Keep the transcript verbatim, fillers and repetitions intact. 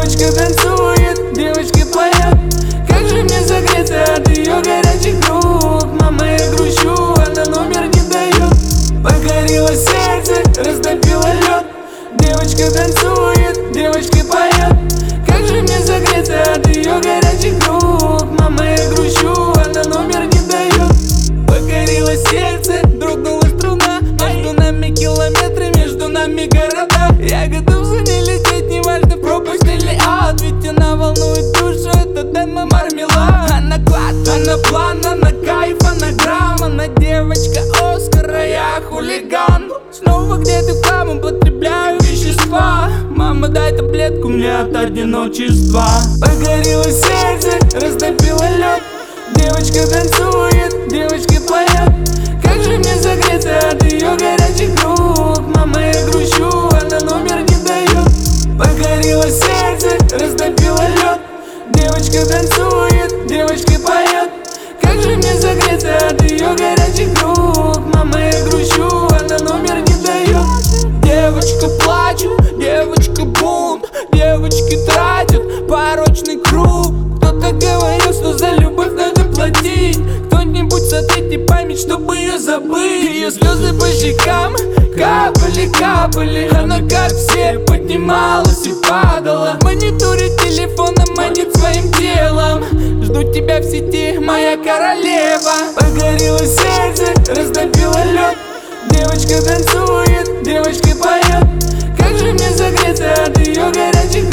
Девочка танцует, девочка поет. Как же мне согреться от ее горячих рук? Мама, я грущу, она номер не дает. Покорила сердце, растопила лед. Девочка танцует, девочка поет. Как же мне согреться от ее горячих рук? Мама, я грущу, она номер не дает. Покорила сердце, дрогнула струна. Между нами километры, между нами города. Я готов за ней лететь, неважно пропасть или ад. Ведь она волнует душу, это демо мармелад. Она клад, она план, она кайф, она грамм. Она девочка Оскара, я хулиган. Снова где-то в хлам употребляю вещества. Мама, дай таблетку мне от одиночества. Погорело сердце, растопило лед. Девочка танцует, девочка поет. Как же мне согреться от ее горячих рук? Мама, я грущу, она номер не дает. Погорело сердце, растопило лед. Девочка танцует, девочка поет. Как же мне согреться от ее горячих рук? Мама, я грущу, она номер не дает. Девочка плачет, девочка бунт. Девочки тратят порочный круг. Кто-то говорил, что за любовь надо платить. Кто-нибудь сотрите память, чтобы ее забыть. Ее слезы по щекам капали, капали. Она как все поднималась и падала. В мониторе телефона манит своим телом. Жду тебя в сети, моя королева. Погорело сердце, растопило лед. Девочка танцует, девочка поет. Как же мне согреться от ее горячих